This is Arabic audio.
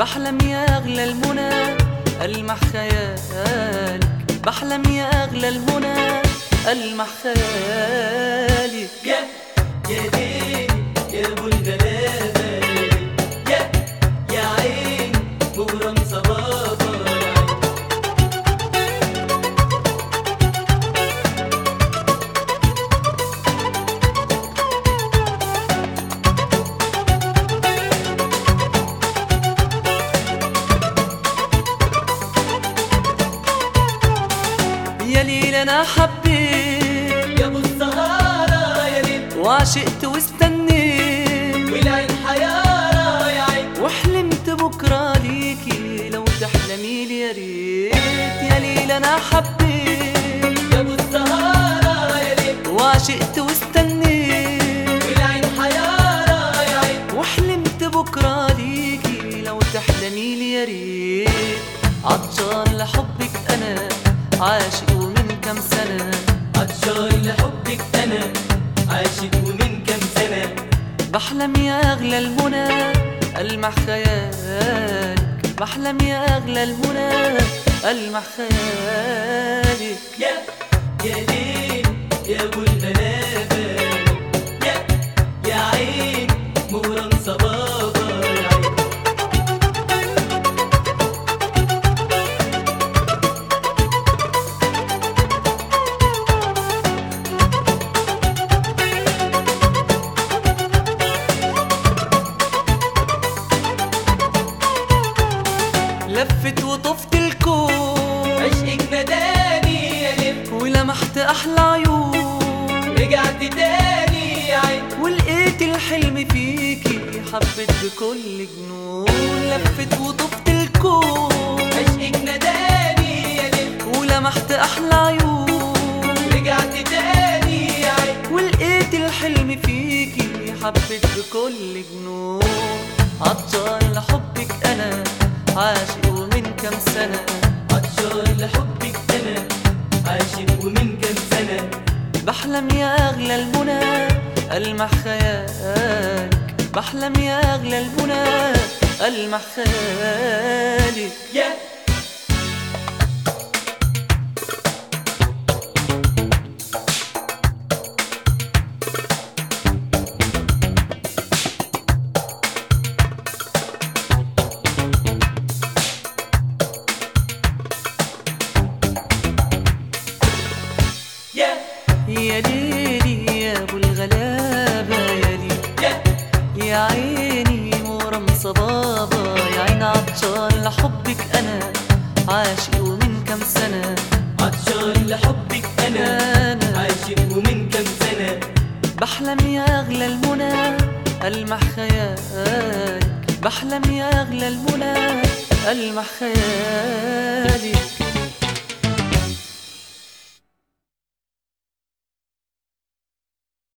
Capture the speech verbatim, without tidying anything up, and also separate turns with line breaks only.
بحلم يا أغلى المنى ألمح خيالك، بحلم يا أغلى المنى ألمح خيالك.
يا يا ليل يا ابو الغلابه، يا يا عين مغرم صبابه،
يا ليل أنا حبيت
يا ابو السهاره يا ليل،
وعشقت واستنيت
والعين حياره يا عين،
وحلمت بكرة ليكي لو تحلمي لي يا ريت. يا ليل أنا حبيت
يا ابو السهاره يا ليل،
وعشقت واستنيت
والعين حياره يا عين،
وحلمت بكرة ليكي لو تحلمي لي يا ريت. عطشان لحبك أنا عاشق ومن كم سنة،
عطشان لحبك انا عاشق ومن كم سنه،
بحلم يا أغلى المنى ألمح خيالك، بحلم يا أغلى المنى ألمح خيالك.
يا يا ليل يا ابو الغلابه، يا يا عين مغرم صبابه يا عين،
لفت وطفت الكون
عشقك نداني يا ليل،
ولمحت أحلى عيون،
رجعت تاني يا عين،
ولقيت الحلم فيكي حبيت بكل جنون. لفت وطفت الكون
عشقك نداني يا ليل،
ولمحت أحلى عيون،
رجعت تاني يا عين،
ولقيت الحلم فيكي حبيت بكل جنون. عطشان لحبك أنا عاشق ومن كم سنة،
عطشان لحبك انا عاشق ومن كم سنه،
بحلم يا أغلى المنى ألمح خيالك، بحلم يا أغلى المنى ألمح خيالك.
يا يا
يا ليلي يا أبو الغلابة يا ليل،
يا
يا عيني مغرم صبابة، يا عين عطشان لحبك أنا عاشق ومن كم سنة،
عطشان لحبك انا
أنا
عاشق ومن كم سنه،
بحلم يا أغلى المنى ألمح خيالك، بحلم يا أغلى المنى ألمح خيالك.